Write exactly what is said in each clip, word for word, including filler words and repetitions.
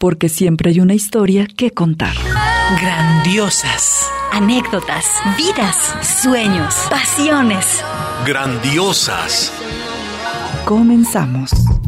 porque siempre hay una historia que contar. Grandiosas. Anécdotas, vidas, sueños, pasiones. Grandiosas. Comenzamos.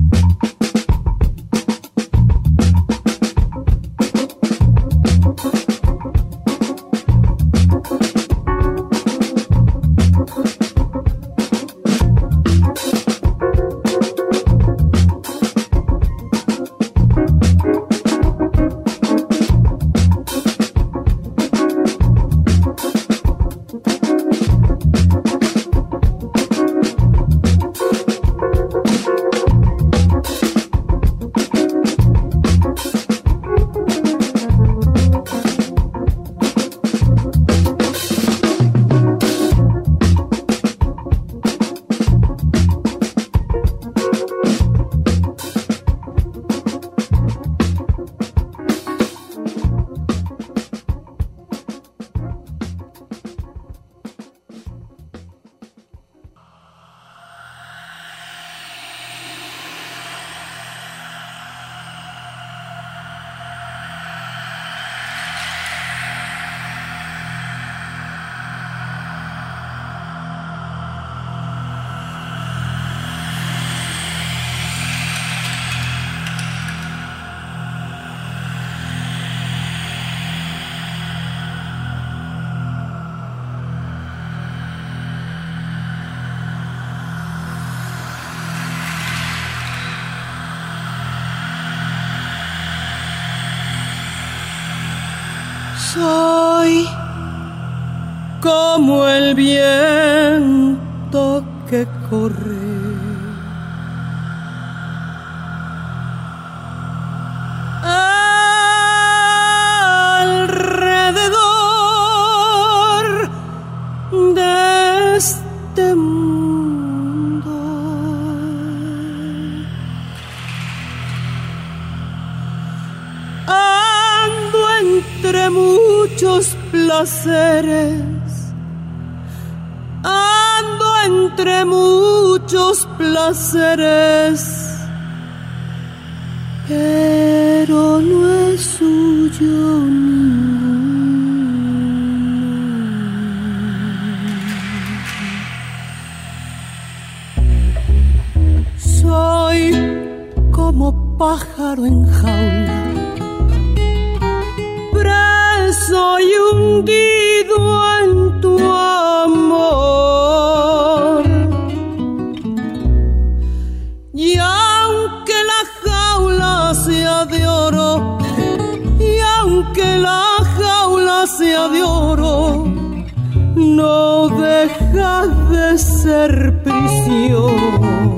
Soy como el viento que corre alrededor de este mundo. Ando entre muchos placeres, ando entre muchos placeres, pero no es suyo ninguno. Soy como pájaro en jaula, soy hundido en tu amor, y aunque la jaula sea de oro, y aunque la jaula sea de oro, no deja de ser prisión.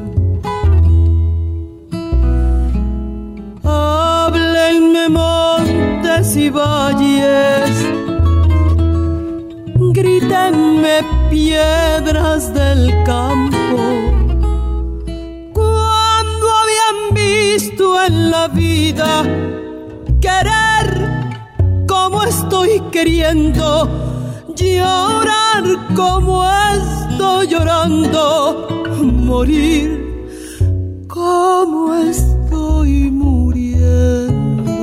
Háblenme montes y valles, grítenme piedras del campo, cuando habían visto en la vida querer como estoy queriendo, llorar como estoy llorando, morir como estoy muriendo.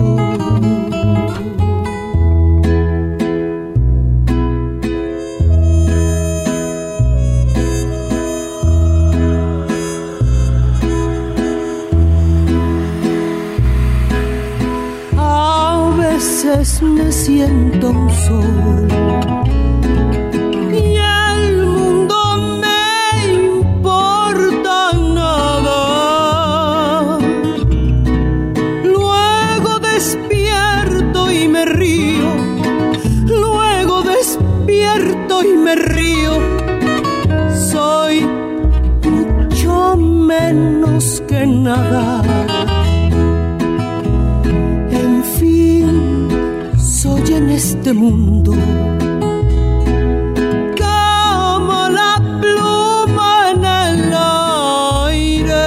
Me siento un sol y el mundo me importa nada. Luego despierto y me río, luego despierto y me río. Soy mucho menos que nada. En este mundo, como la pluma en el aire,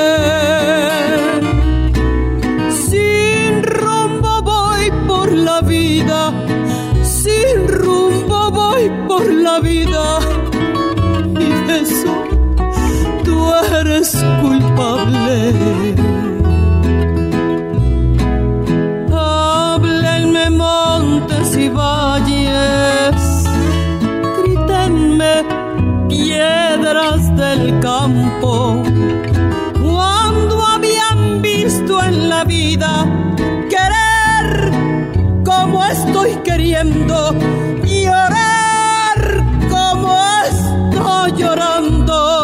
sin rumbo voy por la vida, sin rumbo voy por la vida, y de eso tú eres culpable. tiempo, cuando habían visto en la vida querer como estoy queriendo, llorar como estoy llorando.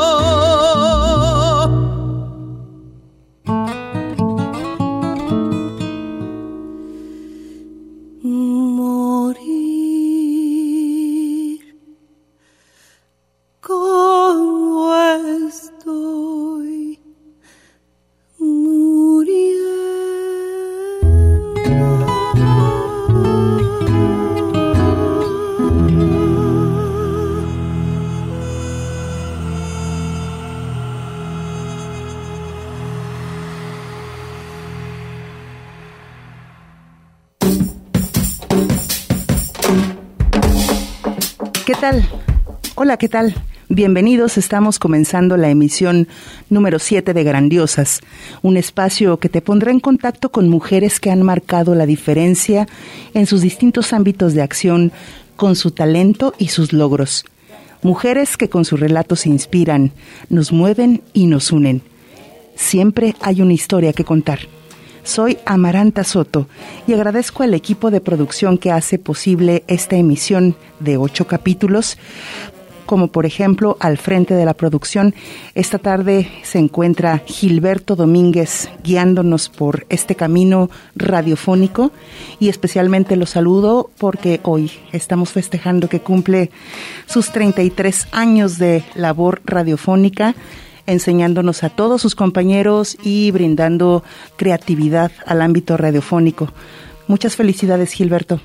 ¿Qué tal? Hola, ¿qué tal? Bienvenidos, estamos comenzando la emisión número siete de Grandiosas, un espacio que te pondrá en contacto con mujeres que han marcado la diferencia en sus distintos ámbitos de acción, con su talento y sus logros. Mujeres que con sus relatos inspiran, nos mueven y nos unen. Siempre hay una historia que contar. Soy Amaranta Soto y agradezco al equipo de producción que hace posible esta emisión de ocho capítulos, como por ejemplo al frente de la producción. Esta tarde se encuentra Gilberto Domínguez guiándonos por este camino radiofónico, y especialmente lo saludo porque hoy estamos festejando que cumple sus treinta y tres años de labor radiofónica, enseñándonos a todos sus compañeros y brindando creatividad al ámbito radiofónico. Muchas felicidades, Gilberto.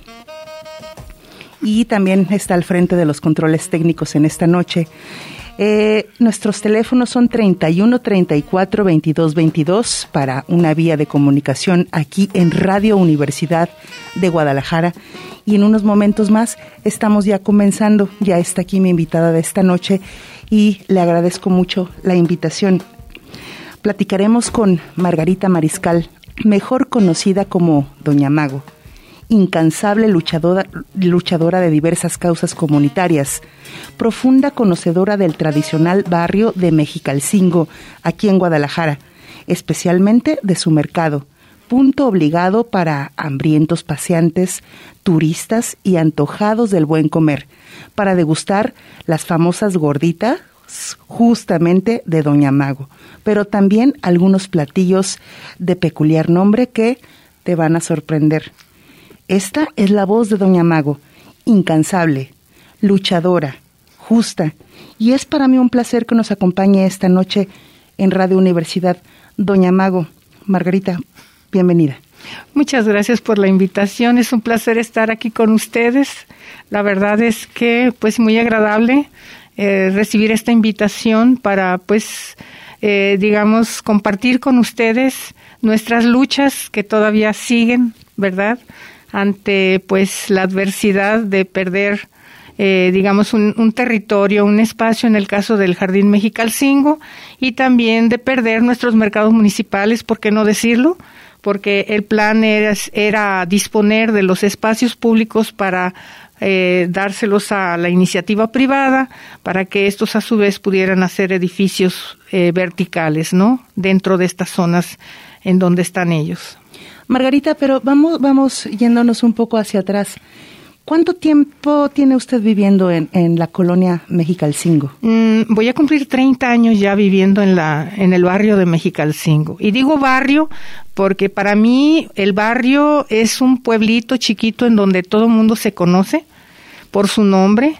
Y también está al frente de los controles técnicos en esta noche. Eh, nuestros teléfonos son treinta y uno, treinta y cuatro, veintidós, veintidós para una vía de comunicación aquí en Radio Universidad de Guadalajara. Y en unos momentos más estamos ya comenzando. Ya está aquí mi invitada de esta noche y le agradezco mucho la invitación. Platicaremos con Margarita Mariscal, mejor conocida como Doña Mago, incansable luchadora, luchadora de diversas causas comunitarias, profunda conocedora del tradicional barrio de Mexicalcingo, aquí en Guadalajara, especialmente de su mercado, punto obligado para hambrientos paseantes, turistas y antojados del buen comer, para degustar las famosas gorditas justamente de Doña Mago, pero también algunos platillos de peculiar nombre que te van a sorprender. Esta es la voz de Doña Mago, incansable, luchadora, justa, y es para mí un placer que nos acompañe esta noche en Radio Universidad. Doña Mago, Margarita, bienvenida. Muchas gracias por la invitación, es un placer estar aquí con ustedes. La verdad es que pues muy agradable eh, recibir esta invitación para pues eh, digamos compartir con ustedes nuestras luchas que todavía siguen, ¿verdad?, ante pues la adversidad de perder eh, digamos un, un territorio, un espacio en el caso del Jardín Mexicalcingo, y también de perder nuestros mercados municipales, ¿por qué no decirlo?, porque el plan era, era disponer de los espacios públicos para eh, dárselos a la iniciativa privada, para que estos a su vez pudieran hacer edificios eh, verticales, ¿no?, dentro de estas zonas en donde están ellos. Margarita, pero vamos, vamos yéndonos un poco hacia atrás. ¿Cuánto tiempo tiene usted viviendo en, en la colonia Mexicalcingo? Mm, voy a cumplir treinta años ya viviendo en la en el barrio de Mexicalcingo. Y digo barrio porque para mí el barrio es un pueblito chiquito en donde todo el mundo se conoce por su nombre,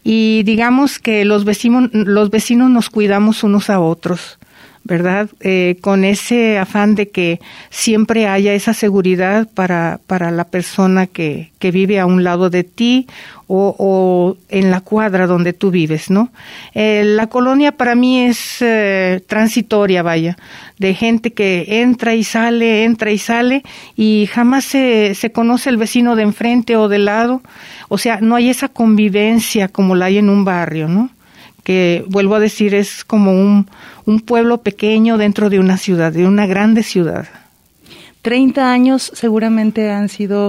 y digamos que los vecinos, los vecinos nos cuidamos unos a otros, ¿verdad? Eh, con ese afán de que siempre haya esa seguridad para, para la persona que, que vive a un lado de ti o, o en la cuadra donde tú vives, ¿no? Eh, la colonia para mí es eh, transitoria, vaya, de gente que entra y sale, entra y sale, y jamás se, se conoce el vecino de enfrente o de lado. O sea, no hay esa convivencia como la hay en un barrio, ¿no?, que vuelvo a decir es como un, un pueblo pequeño dentro de una ciudad, de una grande ciudad. Treinta años seguramente han sido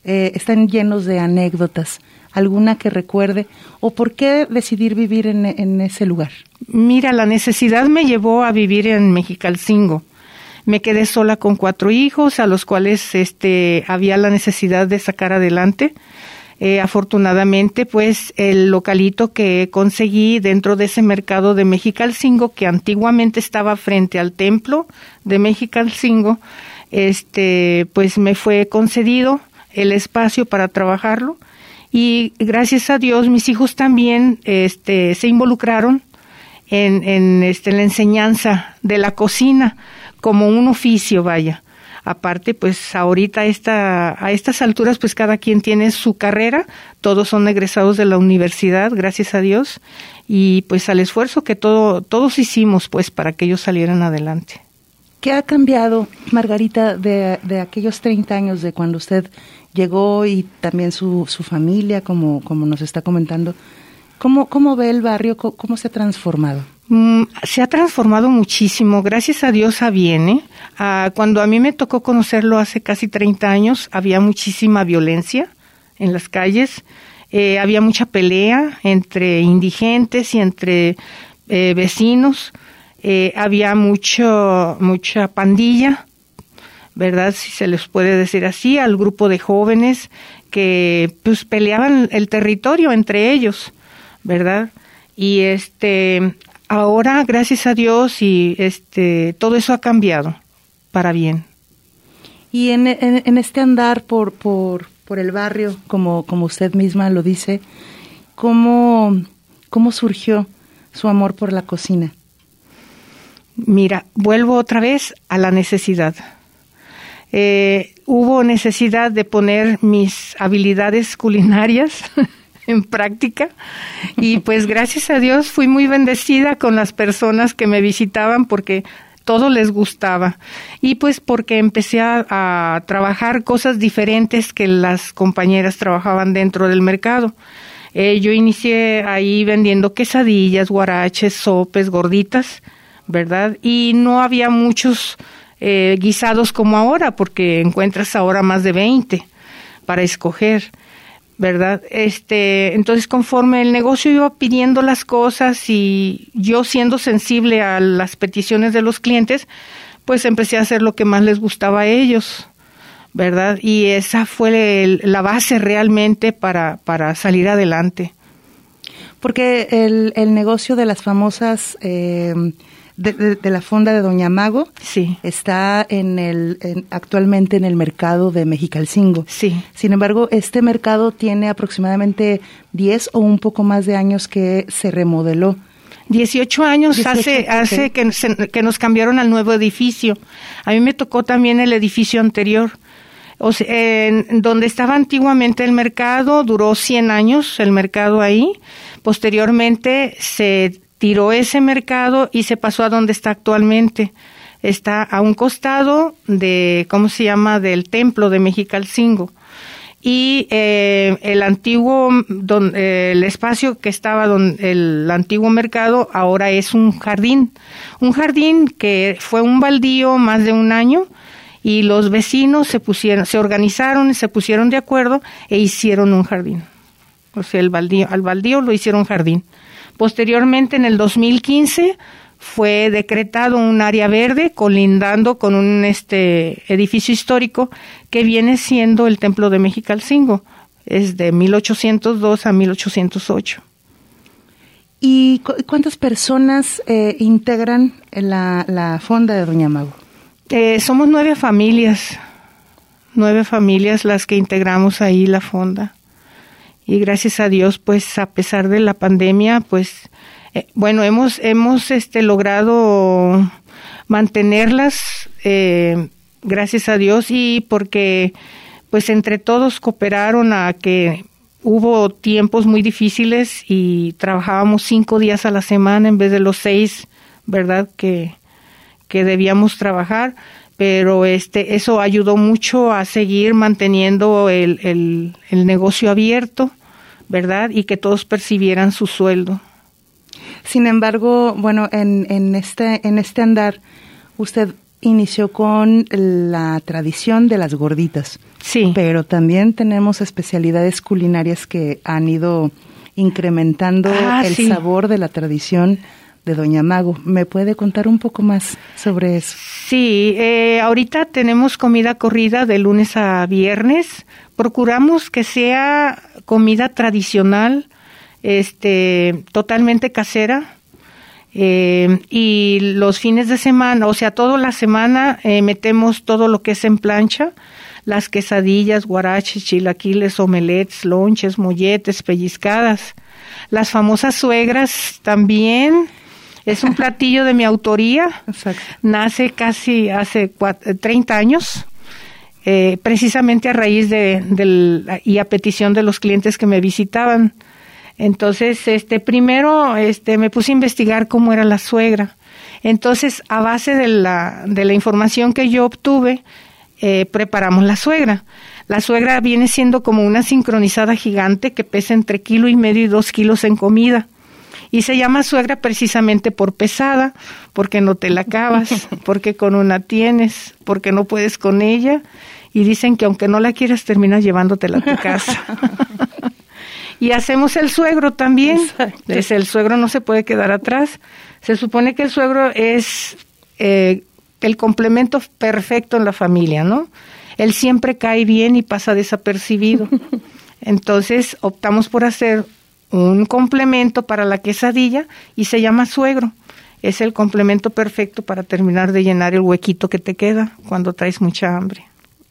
eh, están llenos de anécdotas. ¿Alguna que recuerde? ¿O por qué decidir vivir en, en ese lugar? Mira, la necesidad me llevó a vivir en Mexicalcingo. Me quedé sola con cuatro hijos, a los cuales este, había la necesidad de sacar adelante. Eh, afortunadamente, pues, el localito que conseguí dentro de ese mercado de Mexicalcingo, que antiguamente estaba frente al templo de Mexicalcingo, este, pues me fue concedido el espacio para trabajarlo. Y gracias a Dios, mis hijos también este, se involucraron en, en, este, en la enseñanza de la cocina como un oficio, vaya. Aparte, pues ahorita esta, a estas alturas, pues cada quien tiene su carrera, todos son egresados de la universidad, gracias a Dios, y pues al esfuerzo que todo, todos hicimos, pues para que ellos salieran adelante. ¿Qué ha cambiado, Margarita, de, de aquellos treinta años de cuando usted llegó y también su, su familia, como, como nos está comentando? ¿Cómo, cómo ve el barrio? ¿Cómo, cómo se ha transformado? Mm, se ha transformado muchísimo, gracias a Dios a bien, ¿eh? Ah, cuando a mí me tocó conocerlo hace casi treinta años, había muchísima violencia en las calles, eh, había mucha pelea entre indigentes y entre eh, vecinos. Eh, había mucho, mucha pandilla, ¿verdad? Si se les puede decir así, al grupo de jóvenes que pues peleaban el territorio entre ellos, ¿verdad? Y este, ahora, gracias a Dios, y este, todo eso ha cambiado para bien. Y en, en, en este andar por, por, por el barrio, como, como usted misma lo dice, ¿cómo, cómo surgió su amor por la cocina? Mira, vuelvo otra vez a la necesidad. Eh, hubo necesidad de poner mis habilidades culinarias en práctica y pues gracias a Dios fui muy bendecida con las personas que me visitaban porque todo les gustaba y pues porque empecé a, a trabajar cosas diferentes que las compañeras trabajaban dentro del mercado. Eh, yo inicié ahí vendiendo quesadillas, guaraches, sopes, gorditas, ¿verdad? Y no había muchos eh, guisados como ahora, porque encuentras ahora más de veinte para escoger, ¿verdad? Este, entonces, conforme el negocio iba pidiendo las cosas y yo siendo sensible a las peticiones de los clientes, pues empecé a hacer lo que más les gustaba a ellos, ¿verdad? Y esa fue el, la base realmente para, para salir adelante. Porque el, el negocio de las famosas... Eh, De, de, de la fonda de Doña Mago, sí, está en el en, actualmente en el mercado de Mexicalcingo. Sí. Sin embargo, este mercado tiene aproximadamente diez o un poco más de años que se remodeló. dieciocho años dieciocho, hace okay. hace que, se, que nos cambiaron al nuevo edificio. A mí me tocó también el edificio anterior. O sea, en donde estaba antiguamente el mercado, duró cien años el mercado ahí. Posteriormente se tiró ese mercado y se pasó a donde está actualmente. Está a un costado de, ¿cómo se llama?, del templo de Mexicalcingo. Y eh, el antiguo, don, eh, el espacio que estaba donde el antiguo mercado ahora es un jardín. Un jardín que fue un baldío más de un año y los vecinos se pusieron, se organizaron y se pusieron de acuerdo e hicieron un jardín. O sea, el baldío, al baldío lo hicieron jardín. Posteriormente, en el dos mil quince, fue decretado un área verde colindando con un este edificio histórico que viene siendo el Templo de Mexicalcingo. Es de mil ochocientos dos a mil ochocientos ocho. ¿Y cu- cuántas personas eh, integran la, la fonda de Doña Mago? Eh, somos nueve familias, nueve familias las que integramos ahí la fonda. Y gracias a Dios, pues a pesar de la pandemia, pues eh, bueno, hemos hemos este logrado mantenerlas, eh, gracias a Dios, y porque pues entre todos cooperaron a que hubo tiempos muy difíciles y trabajábamos cinco días a la semana en vez de los seis, ¿verdad?, que, que debíamos trabajar. Pero este eso ayudó mucho a seguir manteniendo el, el, el negocio abierto, ¿verdad? Y que todos percibieran su sueldo. Sin embargo, bueno, en, en este en este andar, usted inició con la tradición de las gorditas. Sí. Pero también tenemos especialidades culinarias que han ido incrementando ah, el sí. sabor de la tradición de Doña Mago. ¿Me puede contar un poco más sobre eso? Sí, eh, ahorita tenemos comida corrida de lunes a viernes. Procuramos que sea comida tradicional, este, totalmente casera. Eh, y los fines de semana, o sea, toda la semana eh, metemos todo lo que es en plancha, las quesadillas, guaraches, chilaquiles, omelets, lonches, molletes, pellizcadas. Las famosas suegras también. Es un platillo de mi autoría. Exacto. Nace casi hace cuatro, treinta años, eh, precisamente a raíz de, de, y a petición de los clientes que me visitaban. Entonces, este, primero, este, me puse a investigar cómo era la suegra. Entonces, a base de la, de la información que yo obtuve, eh, preparamos la suegra. La suegra viene siendo como una sincronizada gigante que pesa entre kilo y medio y dos kilos en comida. Y se llama suegra precisamente por pesada, porque no te la acabas, porque con una tienes, porque no puedes con ella. Y dicen que aunque no la quieras, terminas llevándotela a tu casa. Y hacemos el suegro también. Es el suegro no se puede quedar atrás. Se supone que el suegro es eh, el complemento perfecto en la familia, ¿no? Él siempre cae bien y pasa desapercibido. Entonces optamos por hacer un complemento para la quesadilla y se llama suegro. Es el complemento perfecto para terminar de llenar el huequito que te queda cuando traes mucha hambre.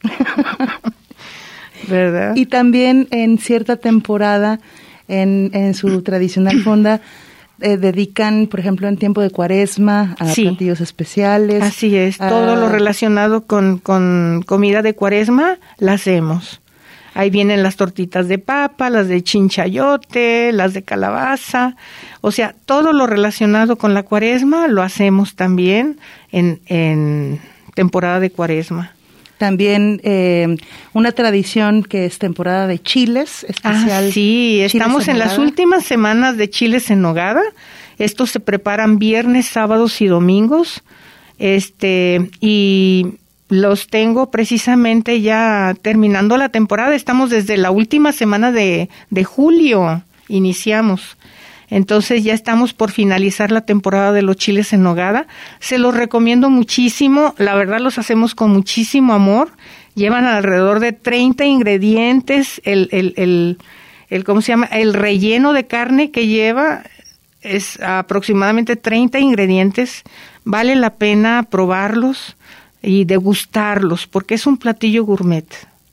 ¿Verdad? Y también en cierta temporada, en, en su tradicional fonda, eh, dedican, por ejemplo, en tiempo de Cuaresma a sí. platillos especiales. Así es, a... todo lo relacionado con, con comida de Cuaresma la hacemos. Ahí vienen las tortitas de papa, las de chinchayote, las de calabaza. O sea, todo lo relacionado con la Cuaresma lo hacemos también en, en temporada de Cuaresma. También eh, una tradición que es temporada de chiles especial. Ah, sí, estamos en, en las últimas semanas de chiles en nogada. Estos se preparan viernes, sábados y domingos. Este, y los tengo precisamente ya terminando la temporada. Estamos desde la última semana de, de julio, iniciamos. Entonces ya estamos por finalizar la temporada de los chiles en nogada. Se los recomiendo muchísimo. La verdad los hacemos con muchísimo amor. Llevan alrededor de treinta ingredientes. El, el, el, el, ¿cómo se llama? El relleno de carne que lleva es aproximadamente treinta ingredientes. Vale la pena probarlos y degustarlos, porque es un platillo gourmet.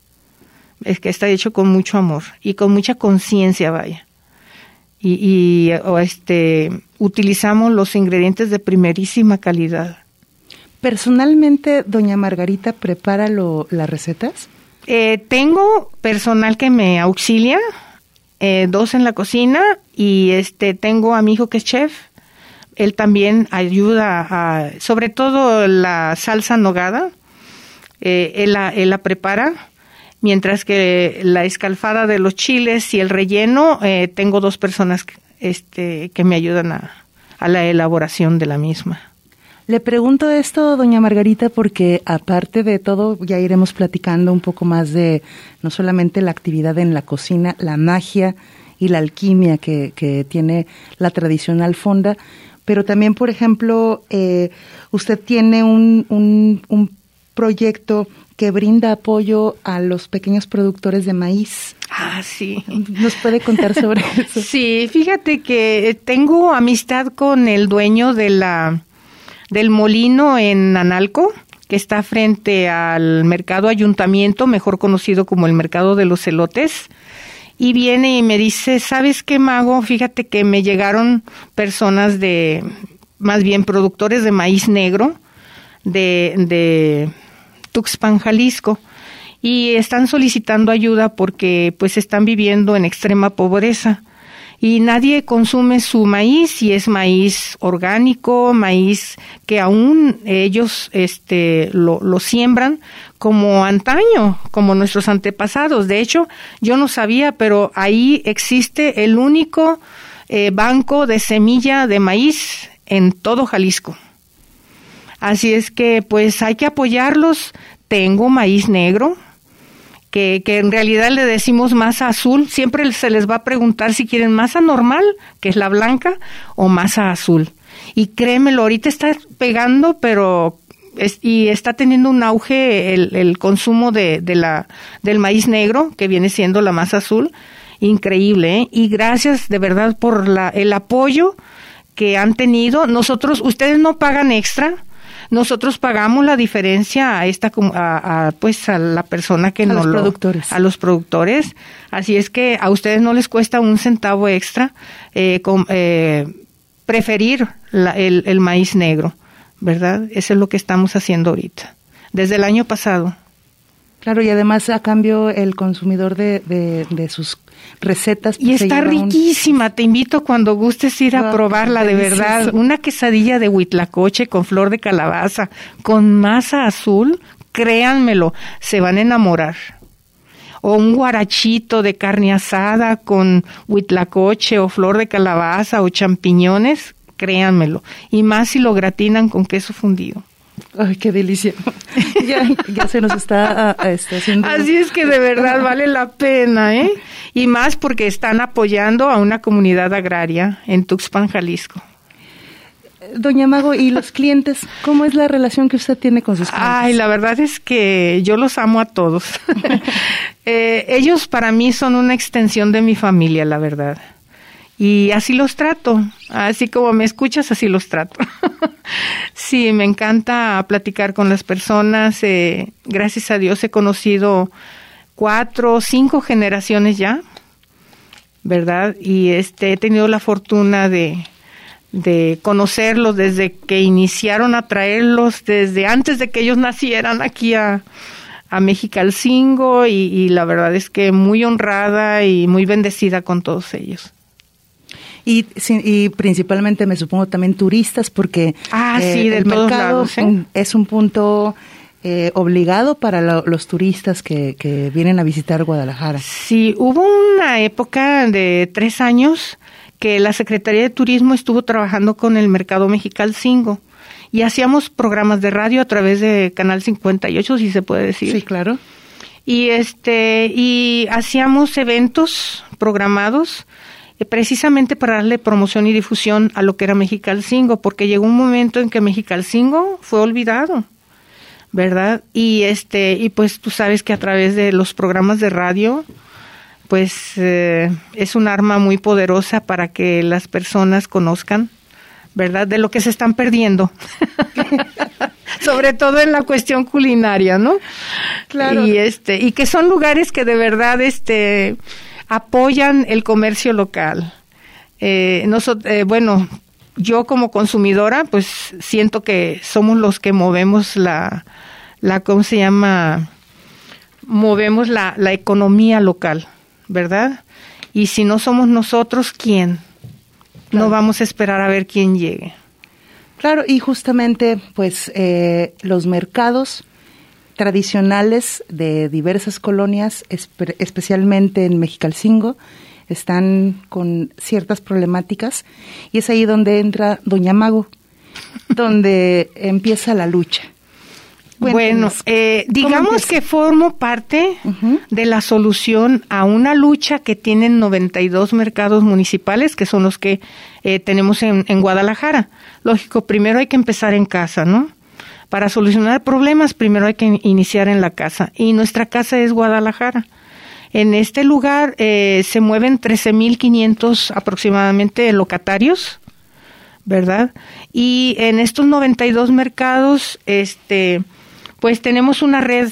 Es que está hecho con mucho amor y con mucha conciencia, vaya. Y, y o este utilizamos los ingredientes de primerísima calidad. ¿Personalmente, doña Margarita prepara lo, las recetas? Eh, tengo personal que me auxilia, eh, dos en la cocina, y este tengo a mi hijo que es chef. Él también ayuda a, sobre todo la salsa nogada, eh, él, la, él la prepara, mientras que la escalfada de los chiles y el relleno, eh, tengo dos personas este, que me ayudan a, a la elaboración de la misma. Le pregunto esto, doña Margarita, porque aparte de todo, ya iremos platicando un poco más de no solamente la actividad en la cocina, la magia y la alquimia que, que tiene la tradicional fonda, pero también, por ejemplo, eh, usted tiene un, un, un proyecto que brinda apoyo a los pequeños productores de maíz. Ah, sí. ¿Nos puede contar sobre eso? Sí, fíjate que tengo amistad con el dueño de la del molino en Analco, que está frente al Mercado Ayuntamiento, mejor conocido como el Mercado de los Elotes. Y viene y me dice, ¿sabes qué, Mago? Fíjate que me llegaron personas de, más bien productores de maíz negro, de, de Tuxpan, Jalisco, y están solicitando ayuda porque pues están viviendo en extrema pobreza. Y nadie consume su maíz, y es maíz orgánico, maíz que aún ellos este lo, lo siembran como antaño, como nuestros antepasados. De hecho, yo no sabía, pero ahí existe el único eh, banco de semilla de maíz en todo Jalisco. Así es que pues hay que apoyarlos. Tengo maíz negro, que, que en realidad le decimos masa azul. Siempre se les va a preguntar si quieren masa normal, que es la blanca, o masa azul. Y créemelo, ahorita está pegando, pero es, y está teniendo un auge el, el consumo de, de la del maíz negro, que viene siendo la masa azul. Increíble, ¿eh? Y gracias de verdad por la, el apoyo que han tenido. Nosotros, ustedes no pagan extra, nosotros pagamos la diferencia a esta, a, a pues a la persona que a nos los lo, productores. a los productores. Así es que a ustedes no les cuesta un centavo extra eh, con, eh, preferir la, el, el maíz negro, ¿verdad? Eso es lo que estamos haciendo ahorita, desde el año pasado. Claro, y además a cambio el consumidor de, de, de sus recetas. Pues, y está riquísima, un... te invito cuando gustes ir a oh, probarla, de verdad. Una quesadilla de huitlacoche con flor de calabaza, con masa azul, créanmelo, se van a enamorar. O un guarachito de carne asada con huitlacoche o flor de calabaza o champiñones, créanmelo. Y más si lo gratinan con queso fundido. Ay, qué delicia. Ya, ya se nos está uh, este, haciendo... Así es que de verdad vale la pena, ¿eh? Y más porque están apoyando a una comunidad agraria en Tuxpan, Jalisco. Doña Mago, ¿y los clientes? ¿Cómo es la relación que usted tiene con sus clientes? Ay, la verdad es que yo los amo a todos. eh, ellos para mí son una extensión de mi familia, la verdad. Y así los trato, así como me escuchas, así los trato. Sí, me encanta platicar con las personas. Eh, gracias a Dios he conocido cuatro, cinco generaciones ya, ¿verdad? Y este he tenido la fortuna de, de conocerlos desde que iniciaron a traerlos, desde antes de que ellos nacieran aquí a, a Mexicalcingo, y, y la verdad es que muy honrada y muy bendecida con todos ellos. Y, y principalmente me supongo también turistas, porque ah, eh, sí, de el todos mercado lados, ¿eh? es un punto eh, obligado para lo, los turistas que, que vienen a visitar Guadalajara. Sí, hubo una época de tres años que la Secretaría de Turismo estuvo trabajando con el Mercado Mexicalcingo y hacíamos programas de radio a través de Canal cincuenta y ocho, si se puede decir. Sí, claro. Y este y hacíamos eventos programados precisamente para darle promoción y difusión a lo que era Mexicalcingo, porque llegó un momento en que Mexicalcingo fue olvidado, ¿verdad? Y este y pues tú sabes que a través de los programas de radio, pues eh, es un arma muy poderosa para que las personas conozcan, ¿verdad?, de lo que se están perdiendo. Sobre todo en la cuestión culinaria, ¿no? Claro. Y este y que son lugares que de verdad este apoyan el comercio local. Eh, nosotros, eh, bueno, yo como consumidora, pues siento que somos los que movemos la, la ¿cómo se llama? Movemos la, la economía local, ¿verdad? Y si no somos nosotros, ¿quién? Claro. No vamos a esperar a ver quién llegue. Claro, y justamente, pues, eh, los mercados tradicionales de diversas colonias, espe- especialmente en Mexicalcingo, están con ciertas problemáticas, y es ahí donde entra Doña Mago, donde empieza la lucha. Bueno, eh, digamos que formo parte uh-huh. de la solución a una lucha que tienen noventa y dos mercados municipales, que son los que eh, tenemos en, en Guadalajara. Lógico, primero hay que empezar en casa, ¿no? Para solucionar problemas, primero hay que iniciar en la casa. Y nuestra casa es Guadalajara. En este lugar eh, se mueven trece mil quinientos aproximadamente locatarios, ¿verdad? Y en estos noventa y dos mercados, este, pues tenemos una red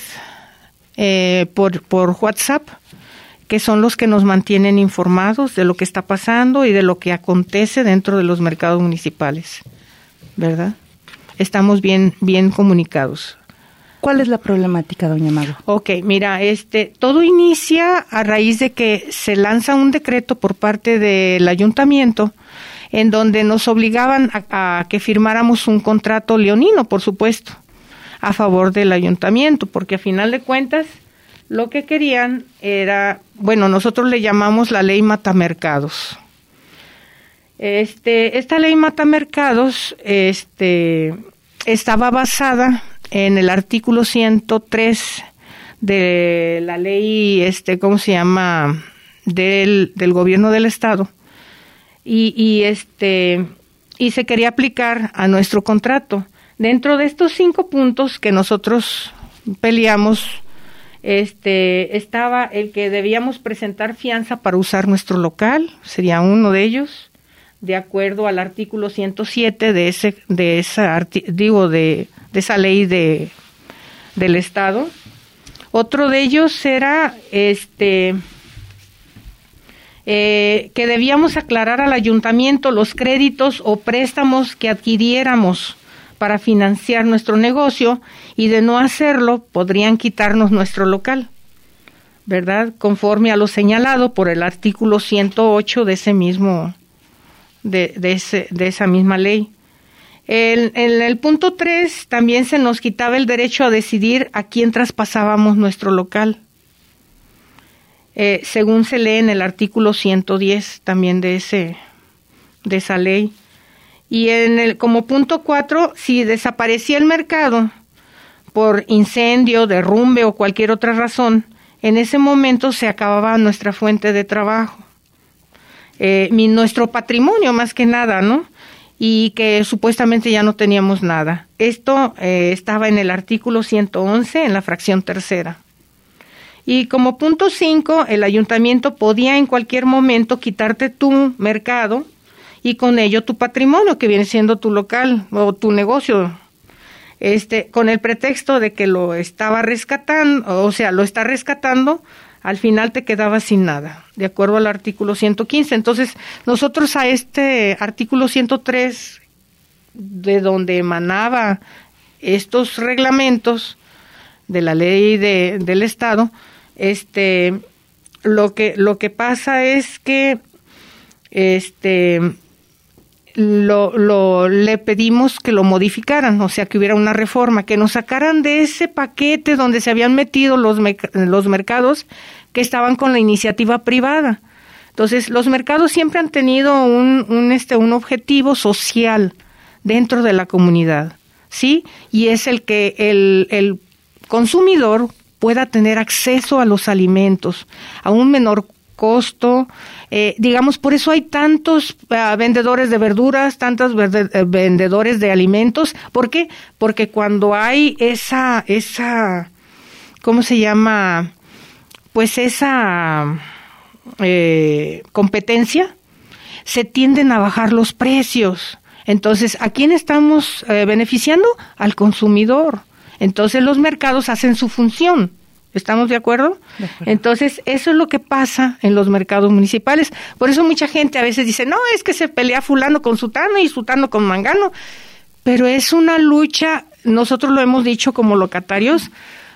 eh, por, por WhatsApp, que son los que nos mantienen informados de lo que está pasando y de lo que acontece dentro de los mercados municipales, ¿verdad? Estamos bien bien comunicados. ¿Cuál es la problemática, Doña Mago? Ok, mira, este, todo inicia a raíz de que se lanza un decreto por parte del ayuntamiento en donde nos obligaban a, a que firmáramos un contrato leonino, por supuesto, a favor del ayuntamiento, porque a final de cuentas lo que querían era, bueno, nosotros le llamamos la ley matamercados. Este, esta ley matamercados, este, estaba basada en el artículo ciento tres de la ley, este, ¿cómo se llama?, del, del gobierno del estado, y, y este, y se quería aplicar a nuestro contrato. Dentro de estos cinco puntos que nosotros peleamos, este, estaba el que debíamos presentar fianza para usar nuestro local, sería uno de ellos, de acuerdo al artículo ciento siete de ese, de esa, digo, de, de esa ley de, del estado. Otro de ellos era este eh, que debíamos aclarar al ayuntamiento los créditos o préstamos que adquiriéramos para financiar nuestro negocio, y de no hacerlo podrían quitarnos nuestro local, ¿verdad? Conforme a lo señalado por el artículo ciento ocho de ese mismo de, de, ese, de esa misma ley. En el, el, el punto tres también se nos quitaba el derecho a decidir a quién traspasábamos nuestro local, eh, según se lee en el artículo ciento diez también de ese de esa ley. Y en el como punto cuatro, si desaparecía el mercado por incendio, derrumbe o cualquier otra razón, en ese momento se acababa nuestra fuente de trabajo, eh, mi, nuestro patrimonio más que nada, ¿no? Y que supuestamente ya no teníamos nada. Esto eh, estaba en el artículo ciento once, en la fracción tercera. Y como punto cinco, el ayuntamiento podía en cualquier momento quitarte tu mercado y con ello tu patrimonio, que viene siendo tu local o tu negocio, este, con el pretexto de que lo estaba rescatando, o sea, lo está rescatando, al final te quedabas sin nada, de acuerdo al artículo ciento quince. Entonces, nosotros a este artículo ciento tres, de donde emanaba estos reglamentos de la ley de, del Estado, este, lo que, lo que pasa es que, este, Lo, lo, le pedimos que lo modificaran, o sea, que hubiera una reforma, que nos sacaran de ese paquete donde se habían metido los, los mercados que estaban con la iniciativa privada. Entonces, los mercados siempre han tenido un, un, este, un objetivo social dentro de la comunidad, ¿sí? Y es el que el, el consumidor pueda tener acceso a los alimentos a un menor costo, eh, digamos, por eso hay tantos uh, vendedores de verduras, tantos verde, eh, vendedores de alimentos. ¿Por qué? Porque cuando hay esa, esa, ¿cómo se llama? Pues esa eh, competencia, se tienden a bajar los precios. Entonces, ¿a quién estamos eh, beneficiando? Al consumidor. Entonces, los mercados hacen su función. ¿Estamos de acuerdo? de acuerdo? Entonces, eso es lo que pasa en los mercados municipales. Por eso mucha gente a veces dice, no, es que se pelea fulano con sutano y sutano con mangano. Pero es una lucha, nosotros lo hemos dicho como locatarios,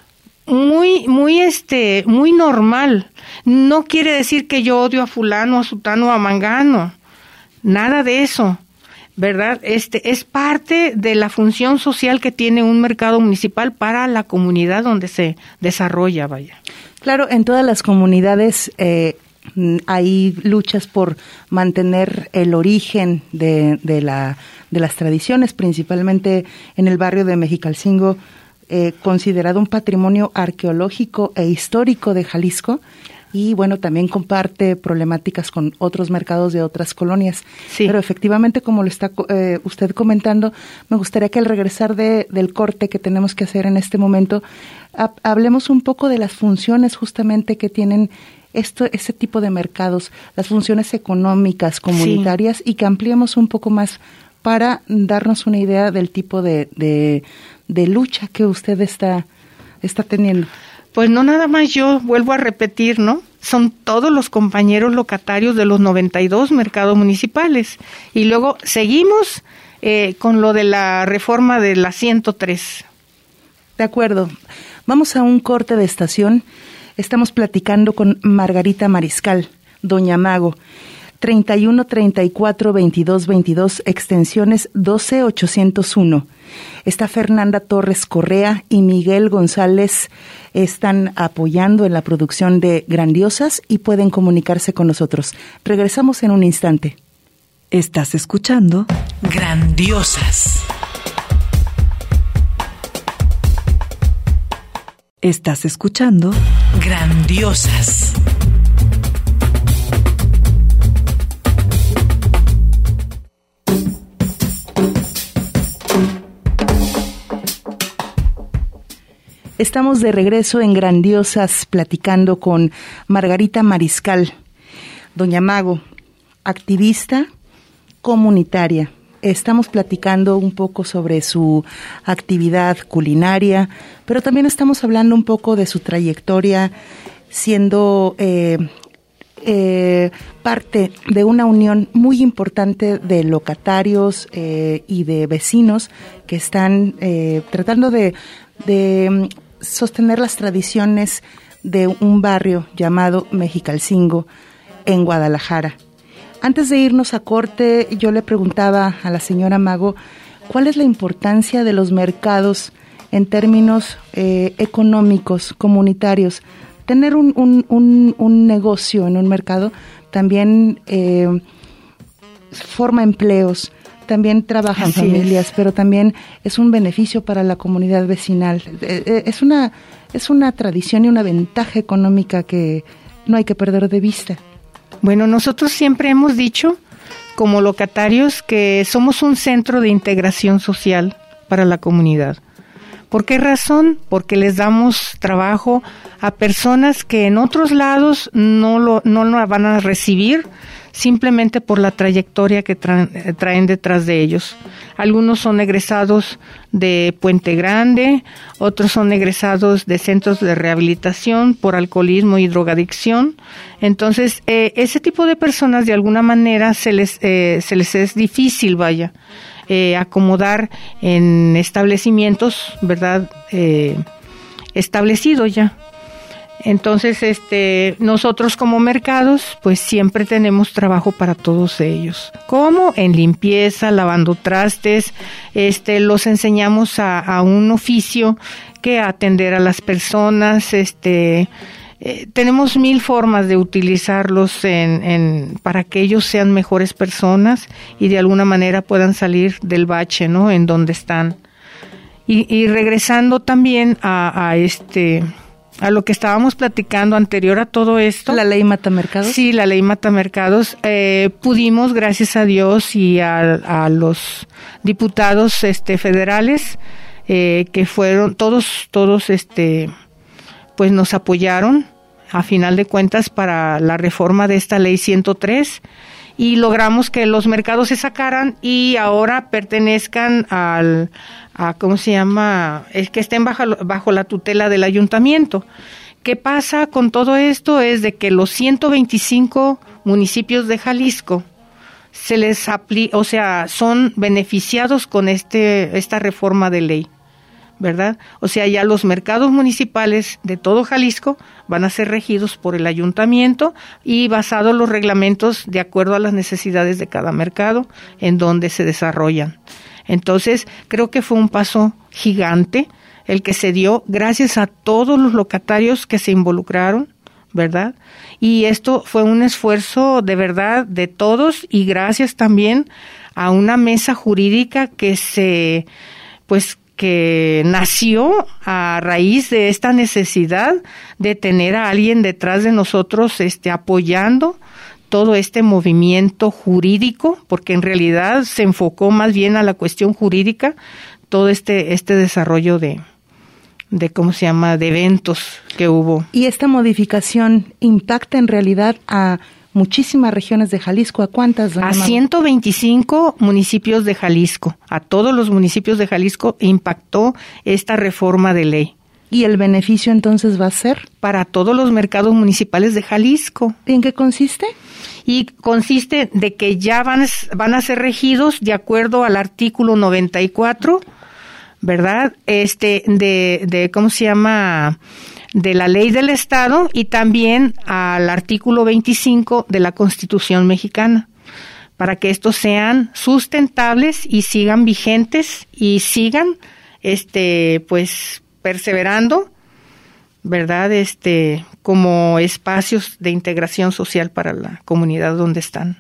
muy, muy, este, muy normal. No quiere decir que yo odio a fulano, a sutano, a mangano. Nada de eso, ¿verdad? Este es parte de la función social que tiene un mercado municipal para la comunidad donde se desarrolla, vaya. Claro, en todas las comunidades eh, hay luchas por mantener el origen de, de, la, de las tradiciones, principalmente en el barrio de Mexicalcingo, eh, considerado un patrimonio arqueológico e histórico de Jalisco. Y bueno, también comparte problemáticas con otros mercados de otras colonias. Sí. Pero efectivamente, como lo está eh, usted comentando, me gustaría que al regresar de, del corte que tenemos que hacer en este momento, ha, hablemos un poco de las funciones justamente que tienen esto, ese tipo de mercados, las funciones económicas, comunitarias, sí. Y que ampliemos un poco más para darnos una idea del tipo de, de, de lucha que usted está, está teniendo. Pues no nada más yo, vuelvo a repetir, ¿no? Son todos los compañeros locatarios de los noventa y dos mercados municipales. Y luego seguimos eh, con lo de la reforma de la ciento tres. De acuerdo. Vamos a un corte de estación. Estamos platicando con Margarita Mariscal, Doña Mago. treinta y uno, treinta y cuatro, veintidós, veintidós, extensiones doce ochocientos uno. Está Fernanda Torres Correa y Miguel González, están apoyando en la producción de Grandiosas y pueden comunicarse con nosotros. Regresamos en un instante. Estás escuchando Grandiosas. Estás escuchando Grandiosas. Estamos de regreso en Grandiosas platicando con Margarita Mariscal, Doña Mago, activista comunitaria. Estamos platicando un poco sobre su actividad culinaria, pero también estamos hablando un poco de su trayectoria siendo eh, eh, parte de una unión muy importante de locatarios eh, y de vecinos que están eh, tratando de, de sostener las tradiciones de un barrio llamado Mexicalcingo en Guadalajara. Antes de irnos a corte, yo le preguntaba a la señora Mago, ¿cuál es la importancia de los mercados en términos eh, económicos, comunitarios? Tener un, un, un, un negocio en un mercado también eh, forma empleos, también trabajan Así familias, es. pero también es un beneficio para la comunidad vecinal. Eh, es una, es una tradición y una ventaja económica que no hay que perder de vista. Bueno, nosotros siempre hemos dicho, como locatarios, que somos un centro de integración social para la comunidad. ¿Por qué razón? Porque les damos trabajo a personas que en otros lados no lo, no lo van a recibir, simplemente por la trayectoria que traen, traen detrás de ellos. Algunos son egresados de Puente Grande, otros son egresados de centros de rehabilitación por alcoholismo y drogadicción. Entonces, eh, ese tipo de personas de alguna manera se les, eh, se les es difícil, vaya, eh, acomodar en establecimientos, ¿verdad?, eh, establecidos ya. Entonces, este, nosotros como mercados, pues siempre tenemos trabajo para todos ellos. ¿Cómo? En limpieza, lavando trastes, este, los enseñamos a, a un oficio que atender a las personas, este, eh, tenemos mil formas de utilizarlos en, en, para que ellos sean mejores personas y de alguna manera puedan salir del bache, ¿no?, en donde están. Y, y regresando también a, a este... a lo que estábamos platicando anterior a todo esto. ¿La ley Matamercados? Sí, la ley Matamercados. Eh, pudimos, gracias a Dios y a, a los diputados este, federales, eh, que fueron, todos, todos, este, pues nos apoyaron, a final de cuentas, para la reforma de esta ley ciento tres, y logramos que los mercados se sacaran y ahora pertenezcan al... a, ¿cómo se llama? Es que estén bajo, bajo la tutela del ayuntamiento. ¿Qué pasa con todo esto? Es de que los ciento veinticinco municipios de Jalisco se les aplica, o sea, son beneficiados con este esta reforma de ley, ¿verdad? O sea, ya los mercados municipales de todo Jalisco van a ser regidos por el ayuntamiento y basados los reglamentos de acuerdo a las necesidades de cada mercado en donde se desarrollan. Entonces, creo que fue un paso gigante el que se dio gracias a todos los locatarios que se involucraron, ¿verdad? Y esto fue un esfuerzo de verdad de todos y gracias también a una mesa jurídica que se, pues, que nació a raíz de esta necesidad de tener a alguien detrás de nosotros, este, apoyando todo este movimiento jurídico, porque en realidad se enfocó más bien a la cuestión jurídica, todo este este desarrollo de, de ¿cómo se llama?, de eventos que hubo. ¿Y esta modificación impacta en realidad a muchísimas regiones de Jalisco? ¿A cuántas, doña A Mago? ciento veinticinco municipios de Jalisco, a todos los municipios de Jalisco impactó esta reforma de ley. ¿Y el beneficio entonces va a ser? Para todos los mercados municipales de Jalisco. ¿Y en qué consiste? Y consiste de que ya van, van a ser regidos de acuerdo al artículo noventa y cuatro, ¿verdad? Este, de, de, ¿cómo se llama?, de la ley del Estado y también al artículo veinticinco de la Constitución mexicana, para que estos sean sustentables y sigan vigentes y sigan, este, pues, perseverando, ¿verdad?, este, como espacios de integración social para la comunidad donde están.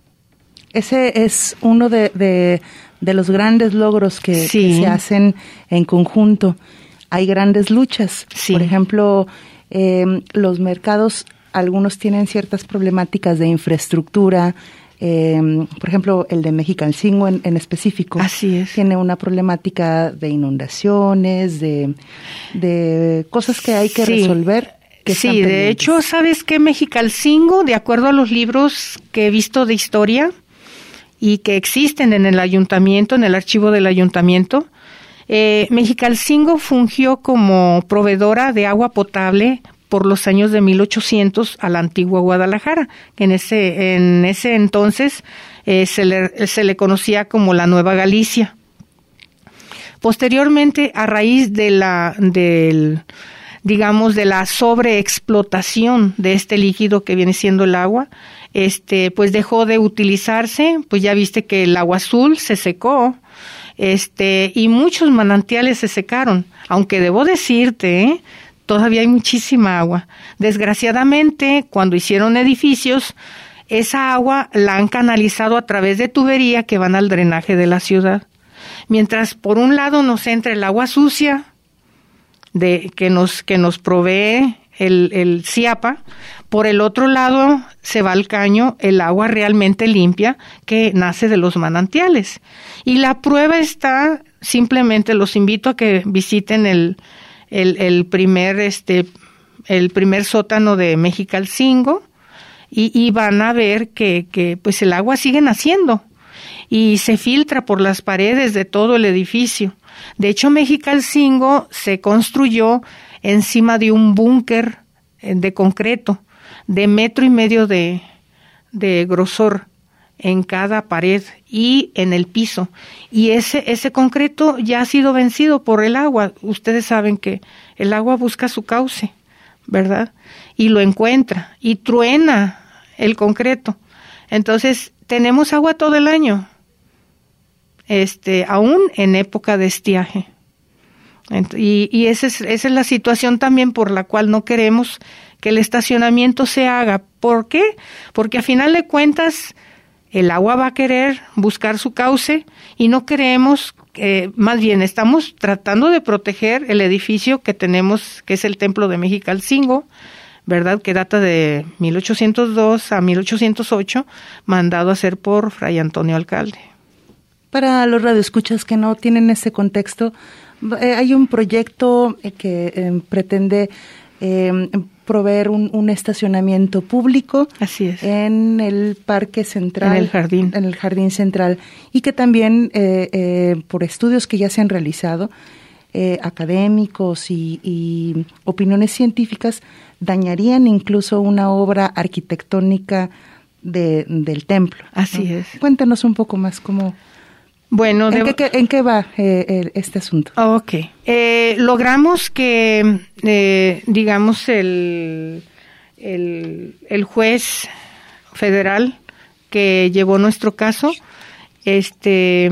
Ese es uno de, de, de los grandes logros que, Sí. que se hacen en conjunto. hay grandes luchas. Sí. Por ejemplo, eh, los mercados, algunos tienen ciertas problemáticas de infraestructura. Eh, por ejemplo, el de Mexicalcingo en, en específico. Así es. Tiene una problemática de inundaciones, de, de cosas que hay que sí. resolver. Que sí, de hecho, ¿sabes qué? Mexicalcingo, de acuerdo a los libros que he visto de historia y que existen en el ayuntamiento, en el archivo del ayuntamiento, eh, Mexicalcingo fungió como proveedora de agua potable por los años de mil ochocientos a la antigua Guadalajara, que en ese en ese entonces eh, se le se le conocía como la Nueva Galicia. Posteriormente, a raíz de la del digamos de la sobreexplotación de este líquido que viene siendo el agua, este pues dejó de utilizarse, pues ya viste que el agua azul se secó, este y muchos manantiales se secaron, aunque debo decirte, ¿eh? Todavía hay muchísima agua. Desgraciadamente, cuando hicieron edificios, esa agua la han canalizado a través de tubería que van al drenaje de la ciudad. Mientras por un lado nos entra el agua sucia de que nos que nos provee el el CIAPA, por el otro lado se va al caño el agua realmente limpia que nace de los manantiales. Y la prueba está, simplemente los invito a que visiten el El, el primer este el primer sótano de Mexicalcingo y, y van a ver que, que pues el agua sigue naciendo y se filtra por las paredes de todo el edificio. De hecho, Mexicalcingo se construyó encima de un búnker de concreto de metro y medio de, de grosor en cada pared y en el piso, y ese ese concreto ya ha sido vencido por el agua. Ustedes saben que el agua busca su cauce, ¿verdad? Y lo encuentra y truena el concreto. Entonces, tenemos agua todo el año, este aún en época de estiaje. Y, y esa es, esa es la situación también por la cual no queremos que el estacionamiento se haga. ¿Por qué? Porque a final de cuentas el agua va a querer buscar su cauce y no queremos, eh, más bien estamos tratando de proteger el edificio que tenemos, que es el Templo de Mexicalcingo, ¿verdad? Que data de mil ochocientos dos a mil ochocientos ocho, mandado a hacer por Fray Antonio Alcalde. Para los radioescuchas que no tienen ese contexto, eh, hay un proyecto eh, que eh, pretende eh, proveer un, un estacionamiento público. Así es. En el Parque Central. En el jardín. En el Jardín Central. Y que también, eh, eh, por estudios que ya se han realizado, eh, académicos y, y opiniones científicas, dañarían incluso una obra arquitectónica de, del templo. Así ¿no? es. Cuéntanos un poco más cómo... Bueno, ¿En, de... qué, ¿En qué va eh, este asunto? Ok. Eh, logramos que, eh, digamos, el, el, el juez federal que llevó nuestro caso, este,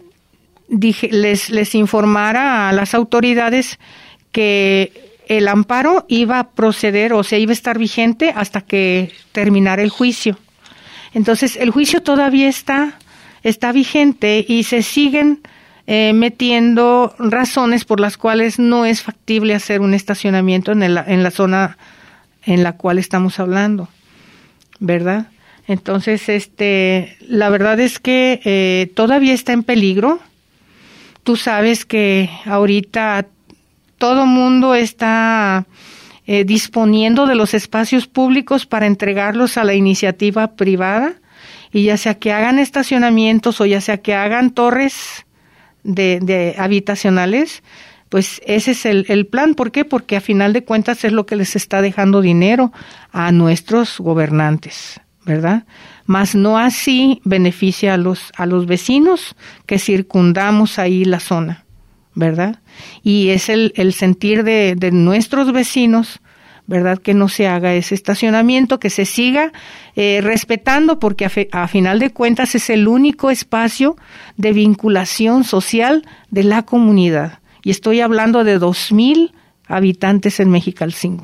dije, les, les informara a las autoridades que el amparo iba a proceder, o sea, iba a estar vigente hasta que terminara el juicio. Entonces, el juicio todavía está... está vigente y se siguen eh, metiendo razones por las cuales no es factible hacer un estacionamiento en, el, en la zona en la cual estamos hablando, ¿verdad? Entonces, este, la verdad es que eh, todavía está en peligro. Tú sabes que ahorita todo mundo está eh, disponiendo de los espacios públicos para entregarlos a la iniciativa privada. Y ya sea que hagan estacionamientos o ya sea que hagan torres de, de habitacionales, pues ese es el, el plan. ¿Por qué? Porque a final de cuentas es lo que les está dejando dinero a nuestros gobernantes, ¿verdad? Mas no así beneficia a los, a los vecinos que circundamos ahí la zona, ¿verdad? Y es el, el sentir de, de nuestros vecinos, ¿verdad? Que no se haga ese estacionamiento, que se siga eh, respetando, porque a, fe, a final de cuentas es el único espacio de vinculación social de la comunidad. Y estoy hablando de dos mil habitantes en Mexicalcingo.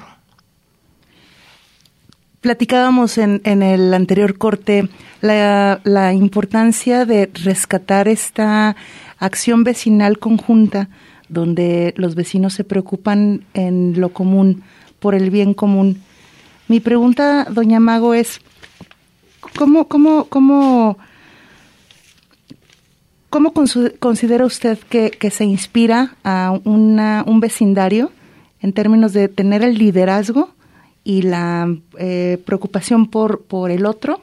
Platicábamos en, en el anterior corte la, la importancia de rescatar esta acción vecinal conjunta donde los vecinos se preocupan en lo común, por el bien común. Mi pregunta, doña Mago, es ¿cómo, cómo, cómo, cómo considera usted que, que se inspira a una, un vecindario en términos de tener el liderazgo y la eh, preocupación por, por el otro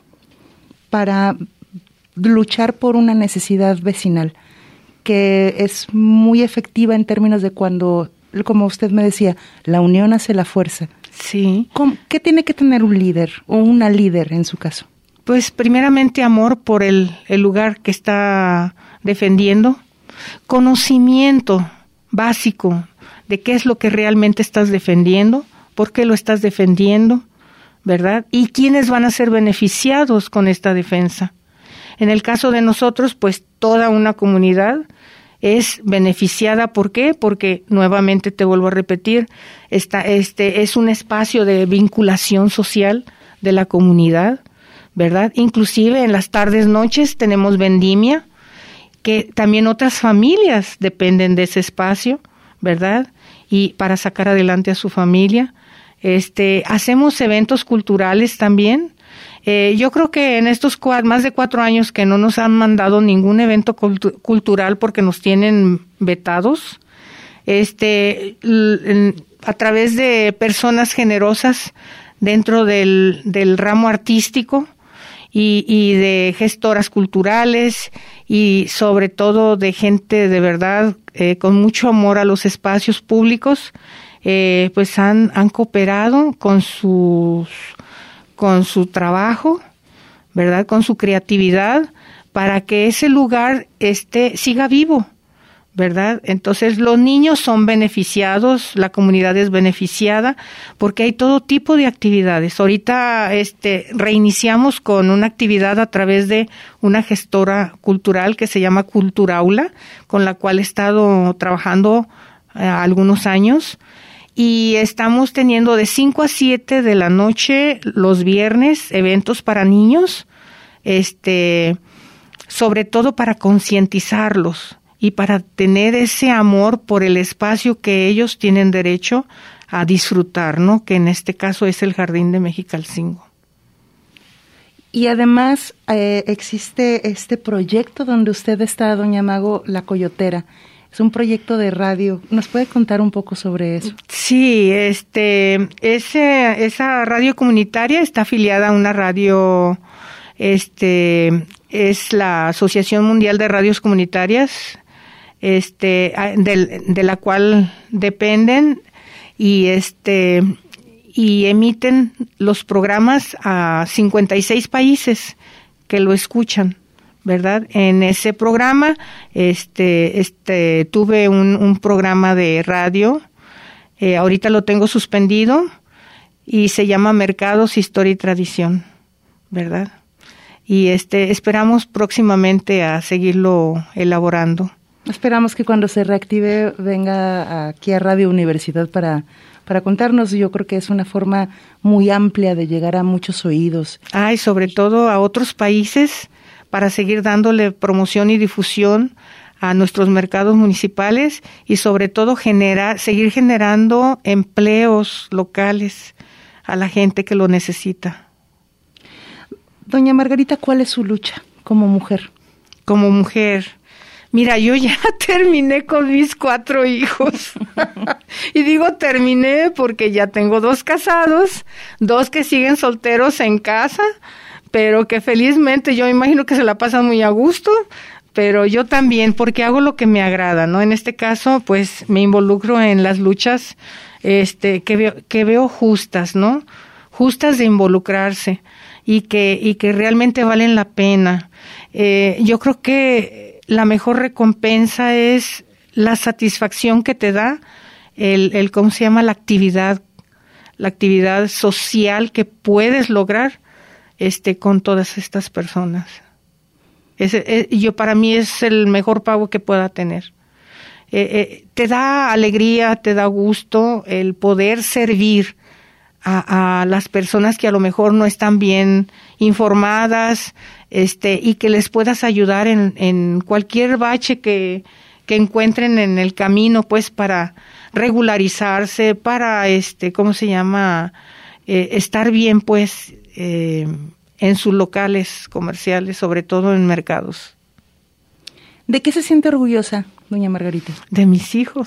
para luchar por una necesidad vecinal, que es muy efectiva en términos de cuando, como usted me decía, la unión hace la fuerza? Sí. ¿Cómo, ¿Qué tiene que tener un líder o una líder en su caso? Pues primeramente amor por el, el lugar que está defendiendo, conocimiento básico de qué es lo que realmente estás defendiendo, por qué lo estás defendiendo, ¿verdad? Y quiénes van a ser beneficiados con esta defensa. En el caso de nosotros, pues toda una comunidad es beneficiada. ¿Por qué? Porque, nuevamente te vuelvo a repetir, esta, este es un espacio de vinculación social de la comunidad, ¿verdad? Inclusive en las tardes, noches tenemos vendimia, que también otras familias dependen de ese espacio, ¿verdad? Y para sacar adelante a su familia. Este, hacemos eventos culturales también. Eh, yo creo que en estos cuatro, más de cuatro años que no nos han mandado ningún evento cultu- cultural porque nos tienen vetados, este, l- a través de personas generosas dentro del, del ramo artístico y, y de gestoras culturales y sobre todo de gente de verdad eh, con mucho amor a los espacios públicos, eh, pues han, han cooperado con sus con su trabajo, ¿verdad? Con su creatividad, para que ese lugar esté, siga vivo, ¿verdad? Entonces los niños son beneficiados, la comunidad es beneficiada, porque hay todo tipo de actividades. Ahorita este, reiniciamos con una actividad a través de una gestora cultural que se llama Culturaula, con la cual he estado trabajando eh, algunos años. Y estamos teniendo de cinco a siete de la noche los viernes eventos para niños, este, sobre todo para concientizarlos y para tener ese amor por el espacio que ellos tienen derecho a disfrutar, ¿no? Que en este caso es el Jardín de Mexicalcingo. Y además eh, existe este proyecto donde usted está, doña Mago, La Coyotera. Es un proyecto de radio. ¿Nos puede contar un poco sobre eso? Sí, este, ese, esa radio comunitaria está afiliada a una radio, este, es la Asociación Mundial de Radios Comunitarias, este, de, de la cual dependen y este, y emiten los programas a cincuenta y seis países que lo escuchan, ¿verdad? En ese programa, este, este, tuve un, un programa de radio, eh, ahorita lo tengo suspendido, y se llama Mercados, Historia y Tradición, ¿verdad? Y este, esperamos próximamente a seguirlo elaborando. Esperamos que cuando se reactive venga aquí a Radio Universidad para, para contarnos. Yo creo que es una forma muy amplia de llegar a muchos oídos. Ah, y sobre todo a otros países, para seguir dándole promoción y difusión a nuestros mercados municipales y sobre todo generar, seguir generando empleos locales a la gente que lo necesita. Doña Margarita, ¿cuál es su lucha como mujer? Como mujer, mira, yo ya terminé con mis cuatro hijos. Y digo terminé porque ya tengo dos casados, dos que siguen solteros en casa, pero que felizmente yo imagino que se la pasan muy a gusto, pero yo también, porque hago lo que me agrada, ¿no? En este caso, pues me involucro en las luchas este que veo, que veo justas, ¿no? Justas de involucrarse y que y que realmente valen la pena. Eh, yo creo que la mejor recompensa es la satisfacción que te da el, el ¿cómo se llama? La actividad, la actividad social que puedes lograr este con todas estas personas. Ese, eh, yo para mí es el mejor pago que pueda tener. Eh, eh, te da alegría, te da gusto el poder servir a, a las personas que a lo mejor no están bien informadas, este, y que les puedas ayudar en, en cualquier bache que, que encuentren en el camino, pues, para regularizarse, para, este, ¿cómo se llama?, eh, estar bien, pues, eh, en sus locales comerciales, sobre todo en mercados. ¿De qué se siente orgullosa, doña Margarita? De mis hijos.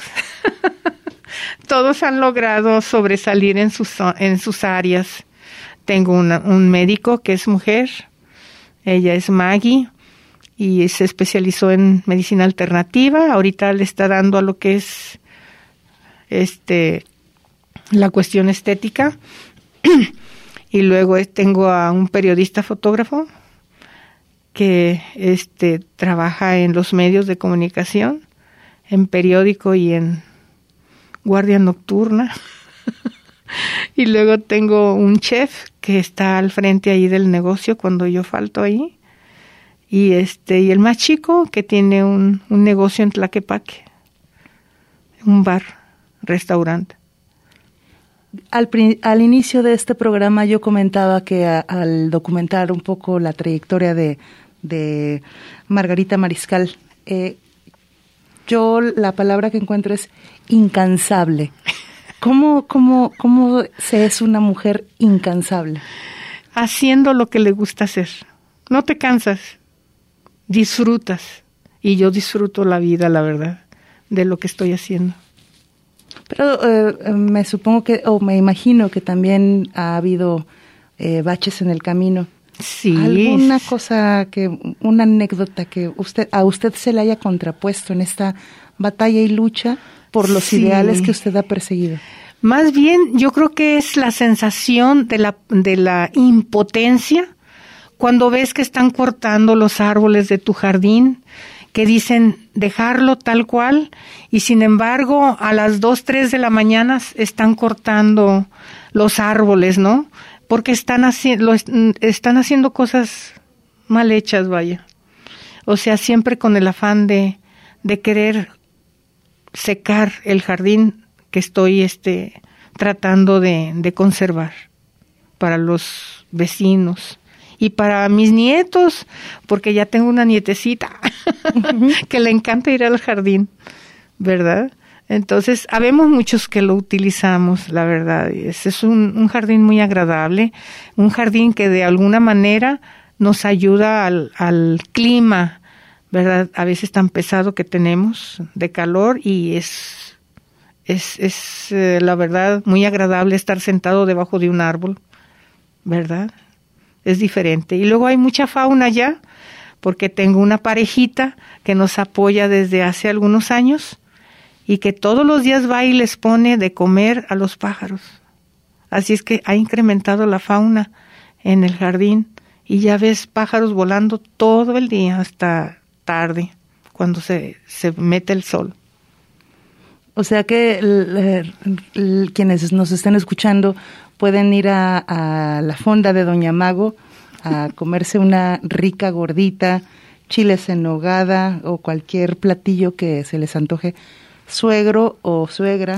Todos han logrado sobresalir en sus, en sus áreas. Tengo una, un médico que es mujer, ella es Maggie, y se especializó en medicina alternativa. Ahorita le está dando a lo que es este la cuestión estética. Y luego tengo a un periodista fotógrafo que este trabaja en los medios de comunicación, en periódico y en guardia nocturna. Y luego tengo un chef que está al frente ahí del negocio cuando yo falto ahí. Y este y el más chico que tiene un, un negocio en Tlaquepaque, un bar, restaurante. Al, al inicio de este programa yo comentaba que a, al documentar un poco la trayectoria de, de Margarita Mariscal, eh, yo la palabra que encuentro es incansable. ¿Cómo, cómo, cómo se es una mujer incansable? Haciendo lo que le gusta hacer. No te cansas, disfrutas. Y yo disfruto la vida, la verdad, de lo que estoy haciendo. Pero eh, me supongo que, o me imagino que también ha habido eh, baches en el camino. Sí. ¿Alguna cosa, que una anécdota que usted a usted se le haya contrapuesto en esta batalla y lucha por los sí. ideales que usted ha perseguido? Más bien, yo creo que es la sensación de la, de la impotencia cuando ves que están cortando los árboles de tu jardín, que dicen dejarlo tal cual, y sin embargo a las dos, tres de la mañana están cortando los árboles, ¿no? Porque están, haci- lo est- están haciendo cosas mal hechas, vaya. O sea, siempre con el afán de, de querer secar el jardín que estoy este, tratando de, de conservar para los vecinos. Y para mis nietos, porque ya tengo una nietecita uh-huh. que le encanta ir al jardín, ¿verdad? Entonces, habemos muchos que lo utilizamos, la verdad. Es, es un, un jardín muy agradable, un jardín que de alguna manera nos ayuda al, al clima, ¿verdad? A veces tan pesado que tenemos de calor, y es, es, es eh, la verdad, muy agradable estar sentado debajo de un árbol, ¿verdad? Es diferente. Y luego hay mucha fauna ya, porque tengo una parejita que nos apoya desde hace algunos años y que todos los días va y les pone de comer a los pájaros. Así es que ha incrementado la fauna en el jardín y ya ves pájaros volando todo el día hasta tarde, cuando se, se mete el sol. O sea que l- l- quienes nos estén escuchando pueden ir a, a la fonda de Doña Mago a comerse una rica gordita, chiles en nogada o cualquier platillo que se les antoje, suegro o suegra,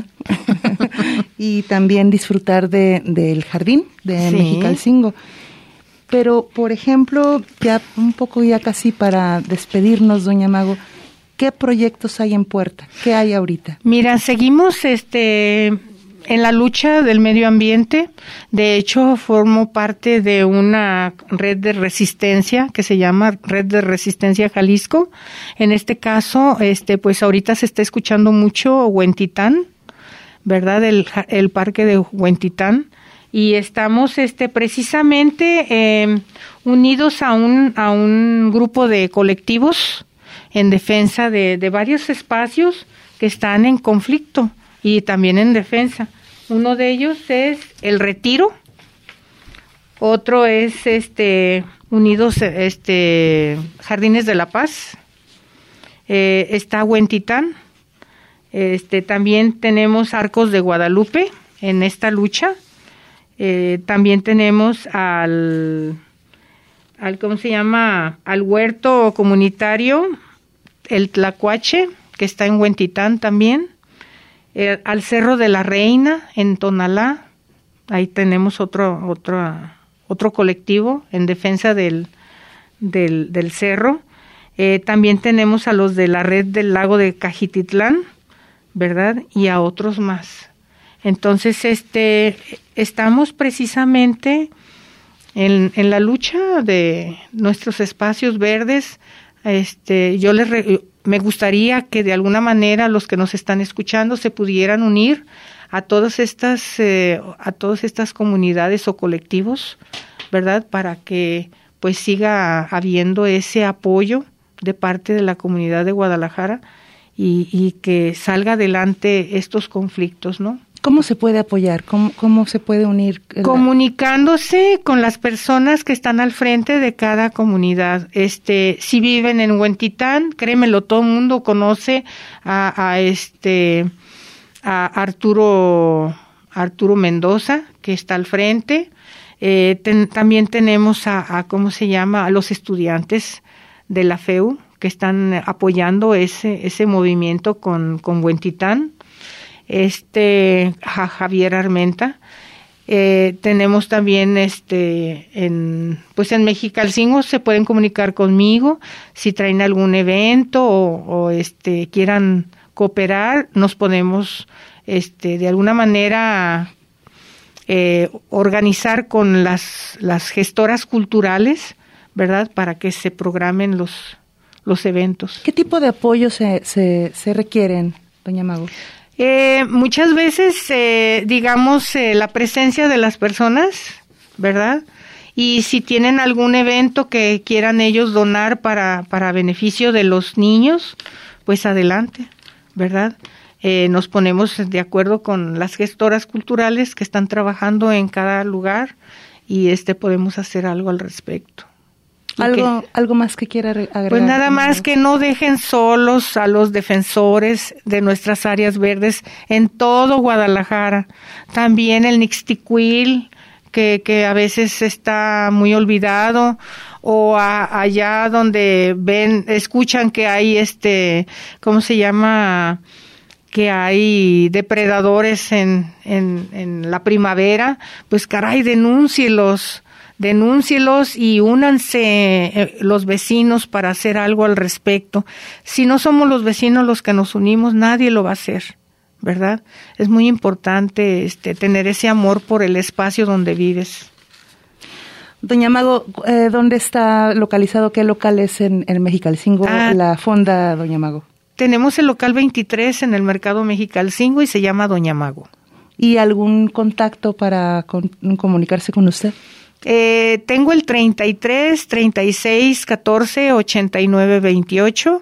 y también disfrutar de del jardín de sí. Mexicalcingo. Pero, por ejemplo, ya un poco ya casi para despedirnos, Doña Mago, ¿qué proyectos hay en puerta? ¿Qué hay ahorita? Mira, seguimos este en la lucha del medio ambiente. De hecho, formo parte de una red de resistencia que se llama Red de Resistencia Jalisco. En este caso, este, pues ahorita se está escuchando mucho Huentitán, ¿verdad? El, el parque de Huentitán. Y estamos, este, precisamente eh, unidos a un a un grupo de colectivos en defensa de, de varios espacios que están en conflicto y también en defensa. Uno de ellos es El Retiro, otro es este Unidos este Jardines de la Paz, eh, está Huentitán, este también tenemos Arcos de Guadalupe en esta lucha, eh, también tenemos al al ¿cómo se llama? Al huerto comunitario El Tlacuache, que está en Huentitán también. Eh, al Cerro de la Reina en Tonalá, ahí tenemos otro otro otro colectivo en defensa del del, del cerro. Eh, también tenemos a los de la red del lago de Cajititlán, ¿verdad? Y a otros más. Entonces, este, estamos precisamente en, en la lucha de nuestros espacios verdes. Este, yo les re, me gustaría que de alguna manera los que nos están escuchando se pudieran unir a todas estas, eh, a todas estas comunidades o colectivos, ¿verdad? Para que pues siga habiendo ese apoyo de parte de la comunidad de Guadalajara y, y que salga adelante estos conflictos, ¿no? ¿Cómo se puede apoyar? ¿Cómo, cómo se puede unir? Comunicándose con las personas que están al frente de cada comunidad. Este, si viven en Huentitán, créemelo, todo el mundo conoce a, a este, a Arturo, Arturo Mendoza, que está al frente. Eh, ten, también tenemos a, a, ¿cómo se llama?, a los estudiantes de la F E U que están apoyando ese ese movimiento con, con Huentitán. Este, a Javier Armenta. Eh, tenemos también este, en, pues en Mexicalcingo se pueden comunicar conmigo si traen algún evento o, o este, quieran cooperar, nos podemos este, de alguna manera eh, organizar con las, las gestoras culturales, ¿verdad? Para que se programen los, los eventos. ¿Qué tipo de apoyo se, se, se requieren, doña Mago? Eh, muchas veces, eh, digamos, eh, la presencia de las personas, ¿verdad? Y si tienen algún evento que quieran ellos donar para, para beneficio de los niños, pues adelante, ¿verdad? Eh, nos ponemos de acuerdo con las gestoras culturales que están trabajando en cada lugar y este podemos hacer algo al respecto. ¿Algo, que, ¿Algo más que quiera agregar? Pues nada más que no dejen solos a los defensores de nuestras áreas verdes en todo Guadalajara. También el Nixtiquil, que, que a veces está muy olvidado, o a, allá donde ven, escuchan que hay este, ¿cómo se llama?, que hay depredadores en, en, en la primavera, pues caray, denúncielos. Denúncielos y únanse eh, los vecinos para hacer algo al respecto. Si no somos los vecinos los que nos unimos, nadie lo va a hacer, ¿verdad? Es muy importante este, tener ese amor por el espacio donde vives. Doña Mago, eh, ¿dónde está localizado? ¿Qué local es en, en Mexicalcingo, ah, la fonda Doña Mago? Tenemos el local veintitrés en el mercado Mexicalcingo y se llama Doña Mago. ¿Y algún contacto para con, comunicarse con usted? Eh, tengo el treinta y tres, treinta y seis, catorce, ochenta y nueve, veintiocho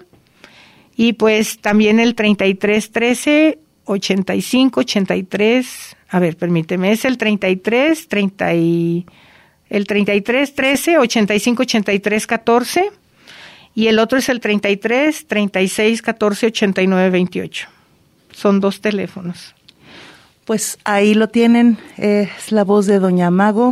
y pues también el treinta y tres, trece, ochenta y cinco, ochenta y tres, a ver, permíteme, es el treinta y tres, treinta y el treinta y tres, trece, ochenta y cinco, ochenta y tres, catorce y el otro es el treinta y tres, treinta y seis, catorce, ochenta y nueve, veintiocho. Son dos teléfonos. Pues ahí lo tienen, es la voz de Doña Mago,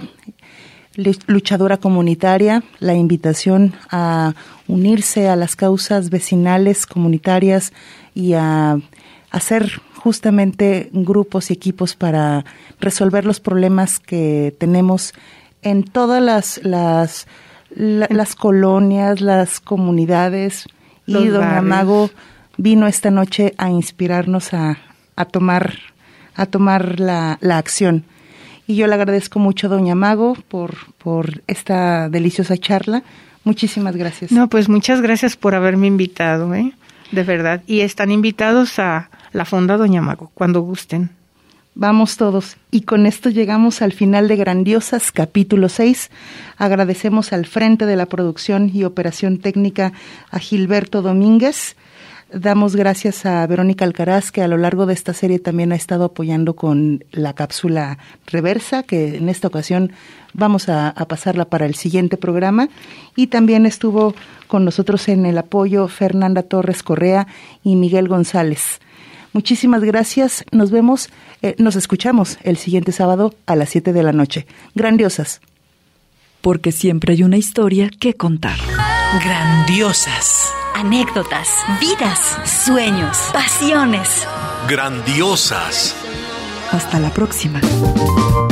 luchadora comunitaria, la invitación a unirse a las causas vecinales, comunitarias y a hacer justamente grupos y equipos para resolver los problemas que tenemos en todas las las, la, las colonias, las comunidades. Los y Doña barrios. Mago vino esta noche a inspirarnos a, a tomar a tomar la, la acción. Y yo le agradezco mucho, Doña Mago, por, por esta deliciosa charla. Muchísimas gracias. No, pues muchas gracias por haberme invitado, ¿eh? De verdad. Y están invitados a la Fonda Doña Mago, cuando gusten. Vamos todos. Y con esto llegamos al final de Grandiosas, capítulo seis. Agradecemos al frente de la producción y operación técnica a Gilberto Domínguez. Damos gracias a Verónica Alcaraz, que a lo largo de esta serie también ha estado apoyando con la cápsula reversa, que en esta ocasión vamos a, a pasarla para el siguiente programa. Y también estuvo con nosotros en el apoyo Fernanda Torres Correa y Miguel González. Muchísimas gracias. Nos vemos, eh, nos escuchamos el siguiente sábado a las siete de la noche. Grandiosas. Porque siempre hay una historia que contar. Grandiosas. Anécdotas, vidas, sueños, pasiones. Grandiosas. Hasta la próxima.